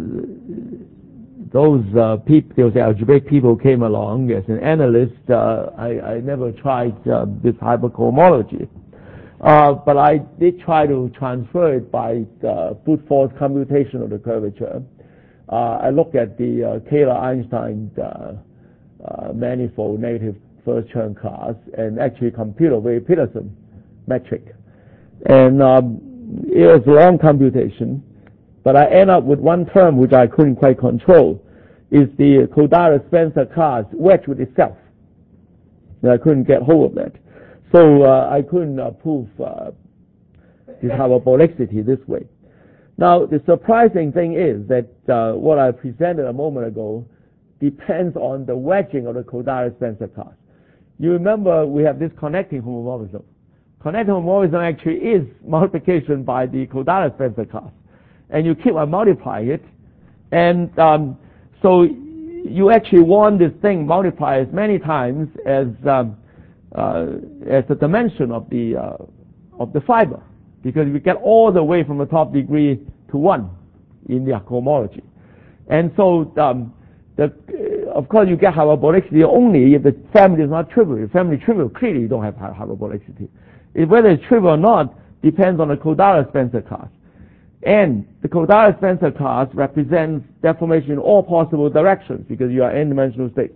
those uh, people, those algebraic people came along as an analyst, uh, I, I never tried uh, this hypercohomology, uh, but I did try to transfer it by uh, brute force computation of the curvature. Uh, I looked at the uh, Kähler-Einstein uh, uh, manifold negative first term class and actually compute a Weyl-Peterson metric. And um, it was a long computation, but I end up with one term which I couldn't quite control, is the Kodaira-Spencer class wedged with itself. And I couldn't get hold of that. So uh, I couldn't uh, prove uh, this hyperbolicity this way. Now, the surprising thing is that uh, what I presented a moment ago depends on the wedging of the Kodaira-Spencer class. You remember we have this connecting homomorphism. Connecting homomorphism actually is multiplication by the Kodaira-Spencer class. And you keep on multiplying it. And um, so you actually want this thing multiplied as many times as um, uh, as the dimension of the uh, of the fiber, because we get all the way from the top degree to one in the homology. And so um, the of course, you get hyperbolicity only if the family is not trivial. If family is trivial, clearly you don't have hyperbolicity. If whether it's trivial or not depends on the Kodaira-Spencer class. And the Kodaira-Spencer class represents deformation in all possible directions because you are n-dimensional state.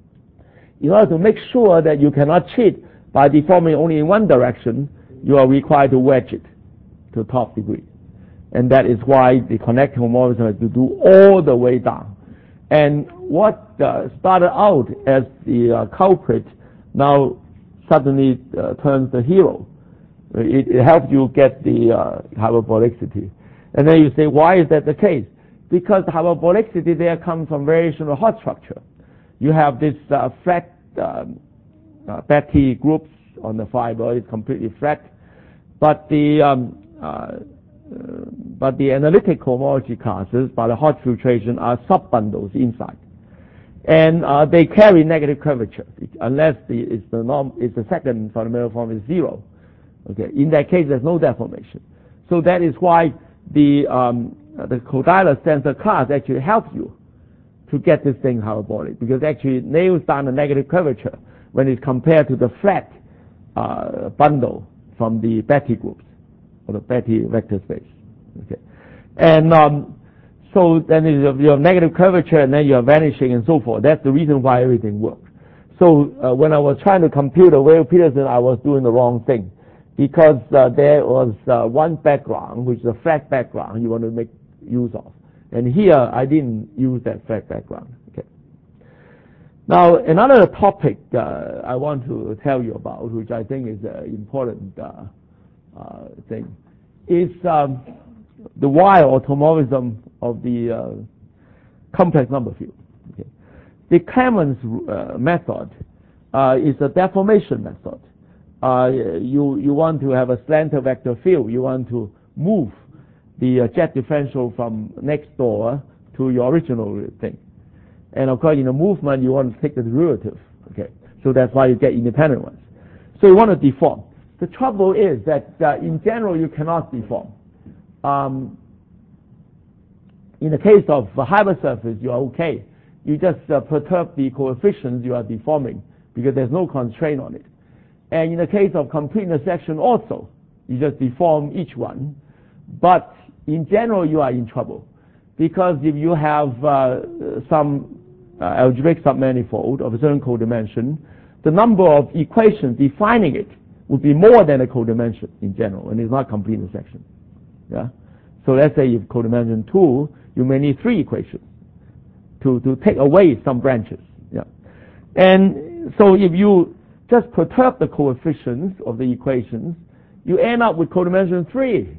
In order to make sure that you cannot cheat by deforming only in one direction, you are required to wedge it to top degree. And that is why the connecting homomorphism has to do all the way down. And what uh, started out as the uh, culprit now suddenly uh, turns the hero. It, it helps you get the uh, hyperbolicity. And then you say, why is that the case? Because the hyperbolicity there comes from variation of the hot structure. You have this uh, flat um, uh, Betti groups on the fiber. It's completely flat. But the um, uh, Uh, but the analytic homology classes by the hot filtration are subbundles inside, and uh, they carry negative curvature unless the it's the norm is the second fundamental form is zero. Okay, in that case there's no deformation. So that is why the um, the Kodaira-Spencer class actually helps you to get this thing hyperbolic, because actually it nails down the negative curvature when it's compared to the flat uh, bundle from the Betti groups, or the Betti vector space. Okay, and um, so then you have, you have negative curvature, and then you are vanishing and so forth. That's the reason why everything works. So uh, when I was trying to compute a Weyl-Peterson, I was doing the wrong thing, because uh, there was uh, one background, which is a flat background you want to make use of. And here I didn't use that flat background. Okay. Now another topic uh, I want to tell you about, which I think is an important uh, uh, thing, is um, the Weyl automorphism of the uh, complex number field. Okay. The Clemens uh, method uh, is a deformation method. Uh, you you want to have a slanter vector field. You want to move the uh, jet differential from next door to your original thing. And of course, in the movement, you want to take the derivative. Okay, so that's why you get independent ones. So you want to deform. The trouble is that uh, in general, you cannot deform. Um, in the case of a hypersurface, you are okay. You just uh, perturb the coefficients you are deforming because there's no constraint on it. And in the case of complete intersection also, you just deform each one. But in general, you are in trouble, because if you have uh, some uh, algebraic submanifold of a certain codimension, the number of equations defining it would be more than a codimension in general, and it's not complete intersection. Yeah. So let's say if codimension two, you may need three equations to to take away some branches. Yeah. And so if you just perturb the coefficients of the equations, you end up with codimension three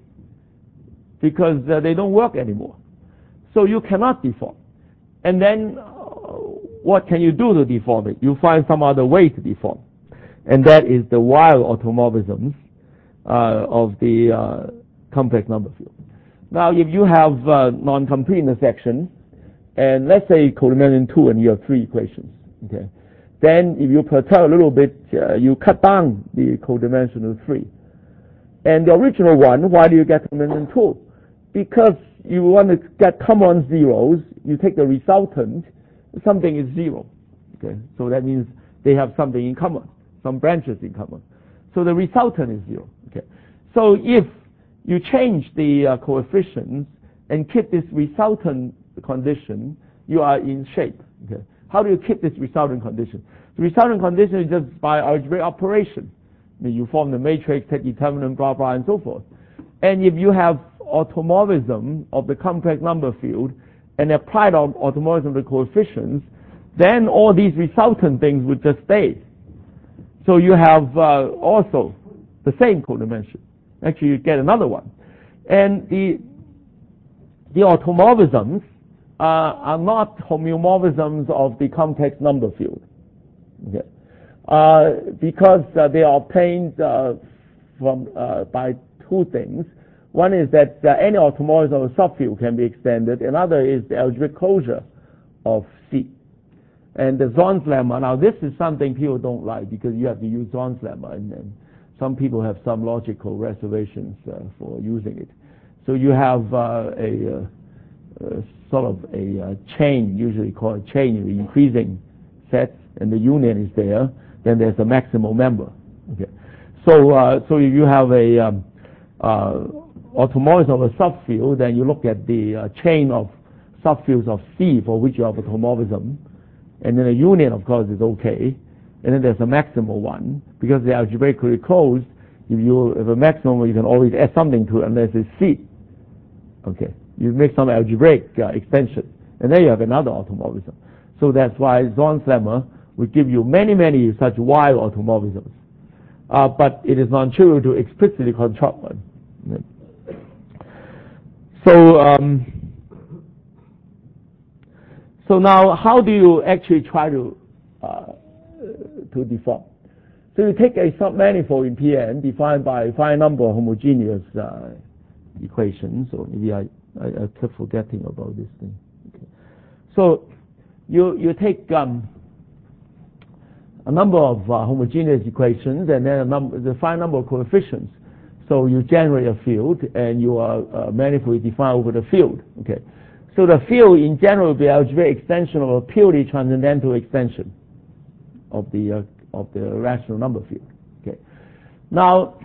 because uh, they don't work anymore. So you cannot deform. And then uh, what can you do to deform it? You find some other way to deform. And that is the wild automorphisms uh, of the uh, complex number field. Now, if you have uh, non-complete intersection, and let's say codimension two and you have three equations, okay, then if you perturb a little bit, uh, you cut down the codimension to three. And the original one, why do you get codimension two? Because you want to get common zeros, you take the resultant, something is zero. Okay, so that means they have something in common, some branches in common. So the resultant is zero. Okay, so if you change the uh, coefficients and keep this resultant condition, you are in shape. Okay, how do you keep this resultant condition? The resultant condition is just by algebraic operation. I mean, you form the matrix, take determinant, blah blah, and so forth. And if you have automorphism of the complex number field and apply the automorphism of the coefficients, then all these resultant things would just stay. So you have uh, also the same codimension. Actually, you get another one. And the the automorphisms uh, are not homeomorphisms of the complex number field. Okay. Uh, because uh, they are obtained uh, from uh, by two things. One is that uh, any automorphism of a subfield can be extended. Another is the algebraic closure of C. And the Zorn's lemma, now this is something people don't like because you have to use Zorn's lemma, and, and some people have some logical reservations uh, for using it. So you have uh, a, uh, uh, sort of a uh, chain, usually called a chain, with increasing sets, and the union is there. Then there's a maximal member. Okay. So uh, so if you have a um, uh, automorphism of a subfield, then you look at the uh, chain of subfields of C for which you have automorphism, and then a union, of course, is okay. And then there's a maximal one, because they're algebraically closed. If you have a maximum, you can always add something to it unless it's C. Okay, you make some algebraic uh, extension, and then you have another automorphism. So that's why Zorn's lemma will give you many, many such wild automorphisms. Uh, but it is non-trivial to explicitly construct one. So, um, so now, how do you actually try to uh, to deform? So you take a submanifold in P N defined by a finite number of homogeneous uh, equations. So maybe I, I, I kept forgetting about this thing. Okay. So you you take um, a number of uh, homogeneous equations and then a number, the finite number of coefficients. So you generate a field, and you are uh, manifold defined over the field. Okay. So the field in general will be algebraic extension of a purely transcendental extension of the uh, of the rational number field. Okay. Now,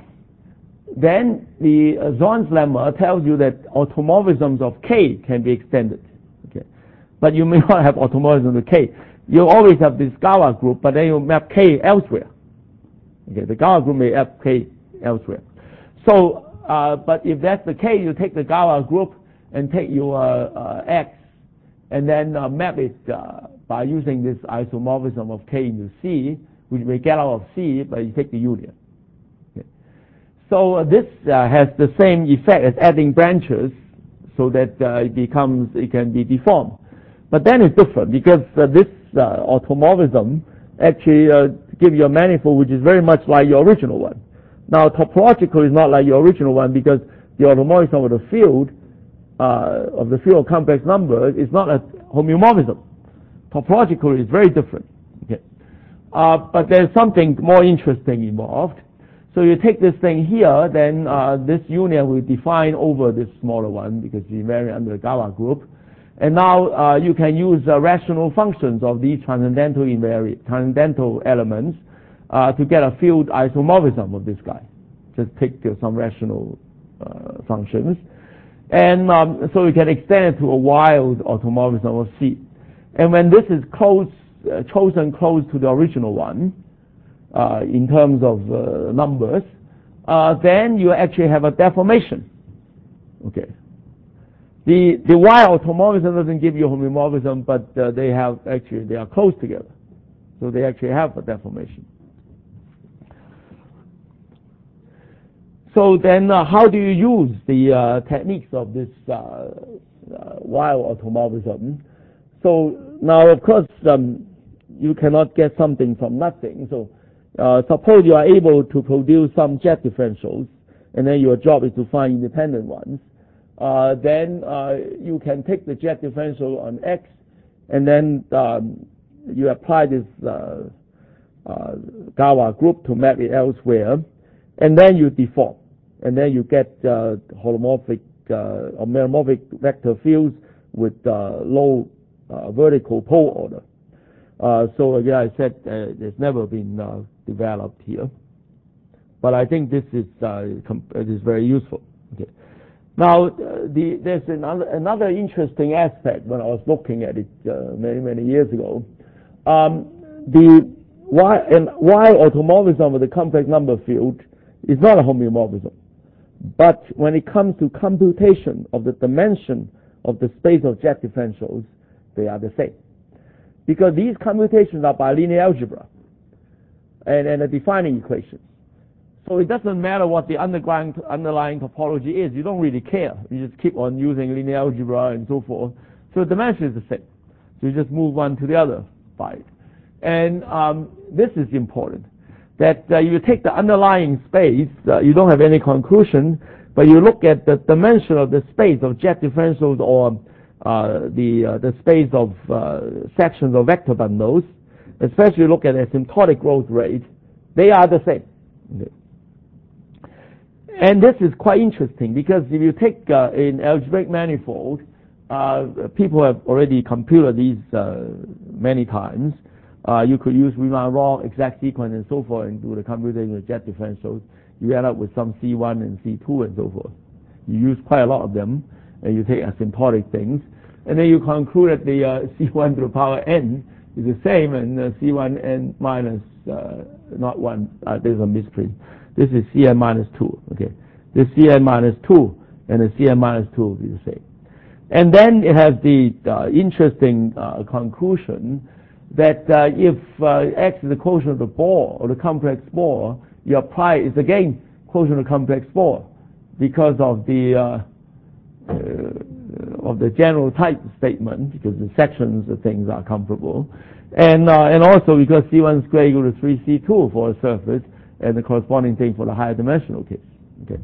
then the uh, Zorn's lemma tells you that automorphisms of K can be extended. Okay. But you may not have automorphisms of K. You always have this Galois group, but then you map K elsewhere. Okay. The Galois group may map K elsewhere. So, uh, but if that's the case, you take the Galois group and take your uh, uh, X, and then uh, map it uh, by using this isomorphism of K into C, which may get out of C, but you take the union. Okay. So uh, this uh, has the same effect as adding branches, so that uh, it becomes, it can be deformed. But then it's different, because uh, this uh, automorphism actually uh, gives you a manifold which is very much like your original one. Now, topological is not like your original one, because the automorphism of the field, uh, of the field of complex numbers, is not a homeomorphism. Topological is very different. Okay. Uh, but there's something more interesting involved. So you take this thing here, then uh, this union will define over this smaller one, because you vary under the Galois group. And now uh, you can use uh, rational functions of these transcendental invariant, transcendental elements Uh, to get a field isomorphism of this guy. Just take uh, some rational uh, functions. And um, so you can extend it to a wild automorphism of C. And when this is close, uh, chosen close to the original one, uh, in terms of uh, numbers, uh, then you actually have a deformation. Okay. The, the wild automorphism doesn't give you homeomorphism, but uh, they have actually, they are close together. So they actually have a deformation. So then uh, how do you use the uh, techniques of this uh, uh, wild automorphism? So now, of course, um, you cannot get something from nothing. So uh, suppose you are able to produce some jet differentials, and then your job is to find independent ones. Uh, then uh, you can take the jet differential on X, and then um, you apply this uh, uh, Galois group to map it elsewhere, and then you deform, and then you get uh, holomorphic uh, or meromorphic vector fields with uh, low uh, vertical pole order. Uh, so again, I said uh, it's never been uh, developed here, but I think this is uh, it is very useful. Okay. Now, uh, the, there's another, another interesting aspect when I was looking at it uh, many many years ago. Um, the why and why automorphism of the complex number field is not a homeomorphism, but when it comes to computation of the dimension of the space of jet differentials, they are the same. Because these computations are by linear algebra and, and a defining equation. So it doesn't matter what the underlying, underlying topology is. You don't really care. You just keep on using linear algebra and so forth. So the dimension is the same. So you just move one to the other by it. And um, this is important, that uh, you take the underlying space, uh, you don't have any conclusion, but you look at the dimension of the space of jet differentials or uh, the, uh, the space of uh, sections of vector bundles, especially look at asymptotic growth rate, they are the same. Okay. And this is quite interesting because if you take uh, an algebraic manifold, uh, people have already computed these uh, many times. Uh, you could use Riemann-Roch exact sequence and so forth and do the computation of jet differentials. You end up with some C one and C two and so forth. You use quite a lot of them, and you take asymptotic things, and then you conclude that the uh, C one to the power n is the same, and uh, C one n minus uh, not one. Uh, there's a misprint. This is C n minus two. Okay, this C n minus two and the C n minus two will be the same. And then it has the uh, interesting uh, conclusion that uh, if uh, X is the quotient of the Bohr or the complex Bohr, you apply is again quotient of complex Bohr because of the uh, uh, of the general type statement, because the sections of things are comparable, and uh, and also because C one squared equal to three C two for a surface, and the corresponding thing for the higher dimensional case. Okay,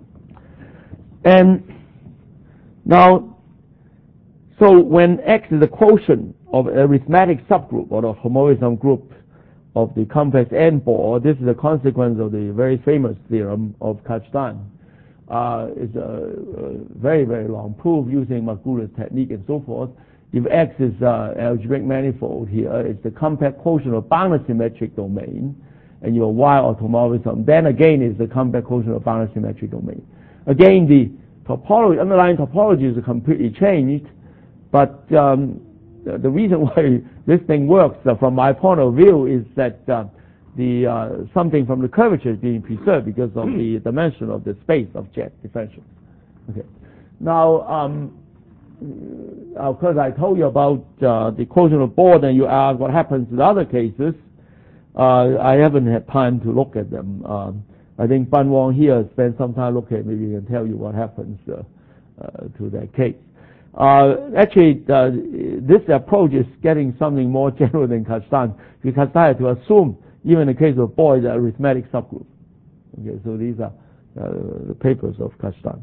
and now, so when X is the quotient of an arithmetic subgroup or the homomorphism group of the complex N Bohr, this is a consequence of the very famous theorem of Kazhdan. Uh, it's a, a very, very long proof using Margulis technique and so forth. If X is uh, algebraic manifold here, it's the compact quotient of bounded symmetric domain, and your Y automorphism, then again is the compact quotient of bounded symmetric domain. Again, the topology, underlying topology is completely changed, but um, the, the reason why this thing works, uh, from my point of view, is that uh, the uh, something from the curvature is being preserved because of the dimension of the space of jet differentials. Okay. Now, um, of course, I told you about uh, the quotient of Bohr, and you asked what happens in other cases. Uh, I haven't had time to look at them. Um, I think Ban Wang here spent some time looking at. Maybe he can tell you what happens uh, uh, to that case. Uh, actually, uh, this approach is getting something more general than Kazhdan, because Kazhdan had to assume, even in the case of Bohr, the arithmetic subgroup. Okay, so these are uh, the papers of Kazhdan.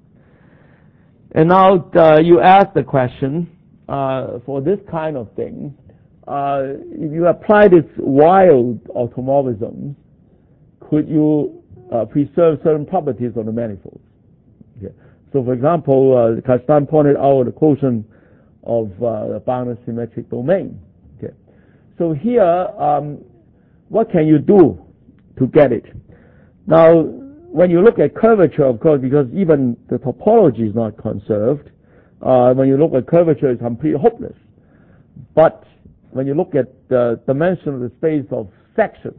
And now uh, you ask the question, uh, for this kind of thing, uh, if you apply this wild automorphism, could you uh, preserve certain properties of the manifolds? Okay. So, for example, uh, Kazhdan pointed out the quotient of uh, the bounded symmetric domain. Okay. So here, um, what can you do to get it? Now, when you look at curvature, of course, because even the topology is not conserved, uh, when you look at curvature, it's completely hopeless. But when you look at the dimension of the space of sections,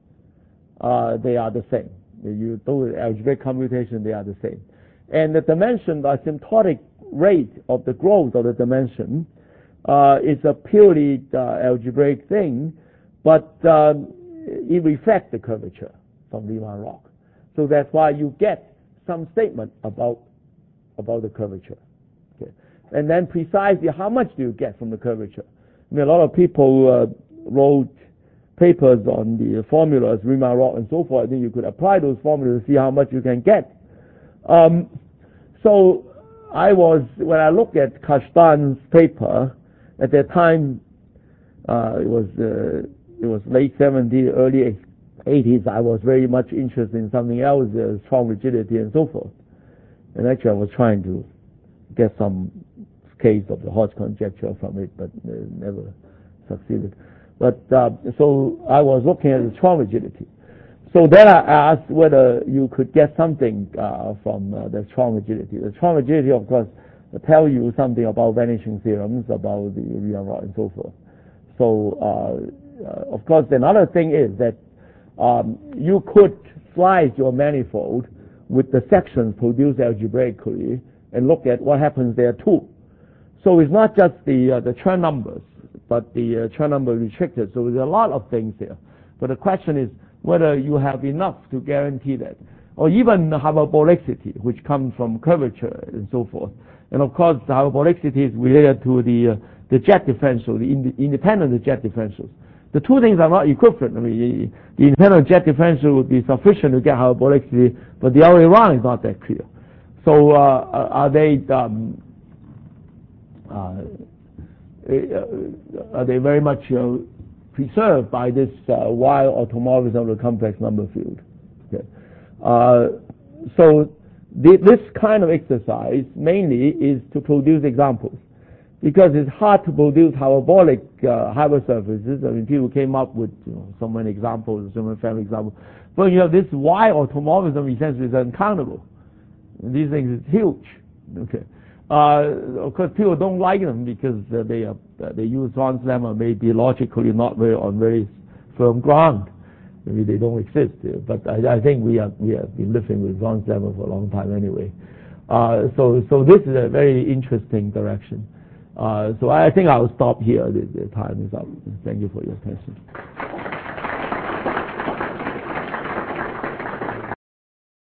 uh, they are the same. You do algebraic computation, they are the same. And the dimension, the asymptotic rate of the growth of the dimension, uh, is a purely uh, algebraic thing, but um, it reflects the curvature from Riemann-Roch. So that's why you get some statement about about the curvature. Okay. And then precisely how much do you get from the curvature? I mean, a lot of people uh, wrote papers on the formulas, Riemann rock and so forth. I think you could apply those formulas to see how much you can get. Um, so I was, when I look at Kashtan's paper, at that time, uh, it was uh, it was late seventies, early eighties. I was very much interested in something else, uh, strong rigidity and so forth. And actually, I was trying to get some case of the Hodge conjecture from it, but uh, never succeeded. But uh, so I was looking at the strong rigidity. So then I asked whether you could get something uh, from uh, the strong rigidity. The strong rigidity, of course, tell you something about vanishing theorems, about the Riemann rock and so forth. So, uh, uh, of course, another thing is that um, you could slice your manifold with the sections produced algebraically and look at what happens there too. So it's not just the uh, the Chern numbers, but the uh, Chern number restricted. So there's a lot of things here. But the question is whether you have enough to guarantee that, or even hyperbolicity, which comes from curvature and so forth. And of course, the hyperbolicity is related to the uh, the jet differential, the ind independent jet differentials. The two things are not equivalent. I mean, the independent jet differential would be sufficient to get hyperbolicity, but the other way around is not that clear. So, uh, are they um, uh, are they very much uh, preserved by this uh, wild automorphism of the complex number field? Okay. Uh, so, the, this kind of exercise mainly is to produce examples, because it's hard to produce hyperbolic uh, hypersurfaces. I mean, people came up with you know, so many examples, so many family examples. But you know, this Y automorphism essentially is uncountable. And these things is huge. Okay. Uh, of course, people don't like them because uh, they are, uh, they use Zorn's lemma maybe logically not very on very firm ground. Maybe they don't exist. Uh, but I, I think we have we have been living with Zorn's lemma for a long time anyway. Uh, so so this is a very interesting direction. Uh, so I think I'll stop here. The, the time is up. Thank you for your attention.